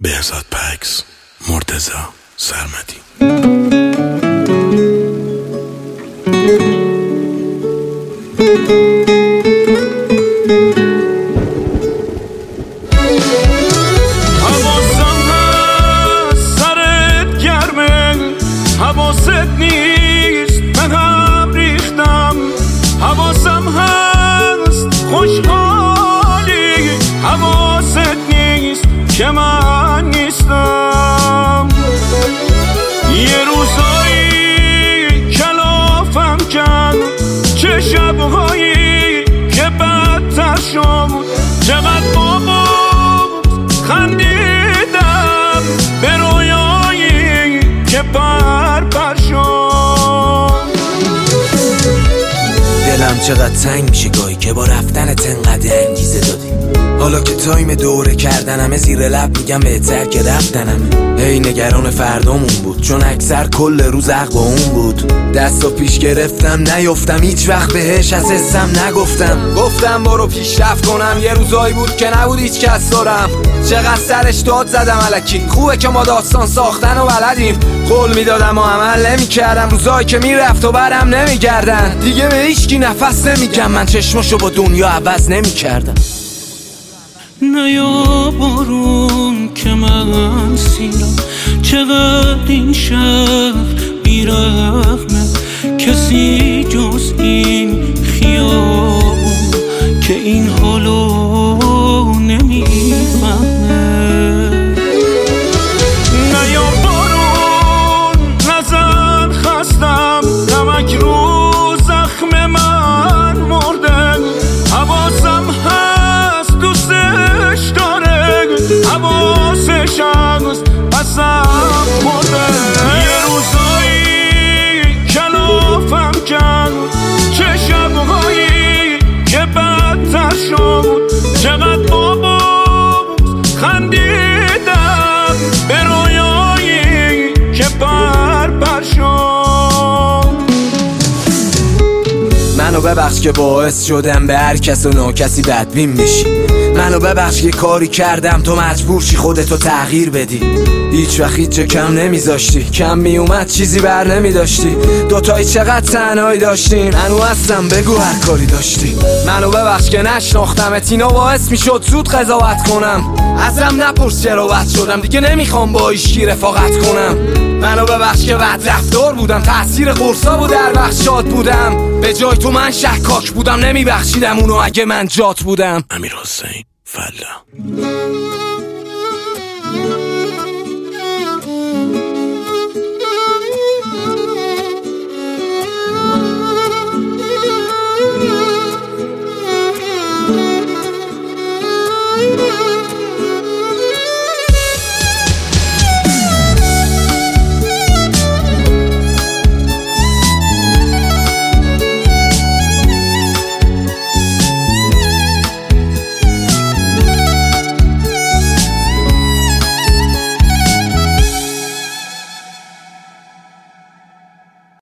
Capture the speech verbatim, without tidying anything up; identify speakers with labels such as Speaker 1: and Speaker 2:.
Speaker 1: بهزاد پکس، مرتضی سرمدی.
Speaker 2: حواسم هست سرت گرمه، حواست نیست من هم ریختم. حواسم هست خوشحالی، حواست نیست که من نیستم. یه روزایی کلافم کن، چه شبهایی که بدتر شد. چقدر بابا خندیدم به رویایی که پر پر شد.
Speaker 3: دلم چقدر تنگ میشه گاهی که با رفتن تنقدر انگیزه دادی. حالا که تایم دوره کردنمه زیر لب میگم بهتر که رفتنمه. هی نگران فردامون بود چون اکثر کل روز حق با اون بود. دستو پیش گرفتم نیفتم هیچ وقت بهش از حسم نگفتم. گفتم برو پیشرفت کنم، یه روزایی بود که نبود هیچ کس دارم. چقدر سرش داد زدم الکی، خوبه که ما داستان ساختن و بلدیم. قول میدادم و عمل نمیکردم، روزایی که میرفت و برم نمیگردن. دیگه به هیچکی نفس نمیگم، من چشمشو با دنیا عوض نمیکردم.
Speaker 2: نیا بارون که من سیرم، چقدر این شهر بیرحمه. کسی جز این خیابون که این حالو نمیفهمه. نیا بارون نزن خستم، نمک رو زخم من مرده. حواسم هست دوستش داره، حواسش هست پسم مرده. یه روزایی کلافم کن، چه شبهایی که بدتر شد. چقدر بابا خندیدم به رویایی که پر پر شد.
Speaker 3: منو ببخش که باعث شدم به هر کس و ناکسی بدبین میشی. منو ببخش که کاری کردم تو مجبور شی خودتو تغییر بدی. هیچ وقت هیچ کم نمیذاشتی، کم میومد چیزی بر نمیداشتی. دوتایی چقدر تنهایی داشتیم، هنو هستم بگو هر کاری داشتی. منو ببخش که نشناختمت، اینا باعث میشد زود قضاوت کنم. ازم نپرس چرا بد شدم، دیگه نمیخوام با ایشکی رفاقت کنم. منو ببخش که بد رفتار بودم، تأثیر قرصا بود در وقت شاد بودم. به جای تو من شکاک بودم، نمیبخشیدم اونو اگه من جات بودم.
Speaker 1: امیر حسین فلا.